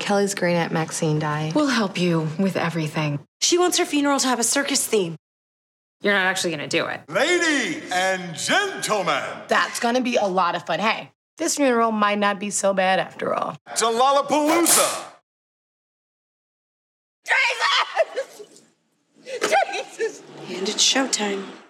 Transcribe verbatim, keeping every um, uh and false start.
Kelly's great aunt Maxine die. We'll help you with everything. She wants her funeral to have a circus theme. You're not actually gonna do it. Ladies and gentlemen. That's gonna be a lot of fun. Hey, this funeral might not be so bad after all. To Lollapalooza. Jesus! Jesus! And it's showtime.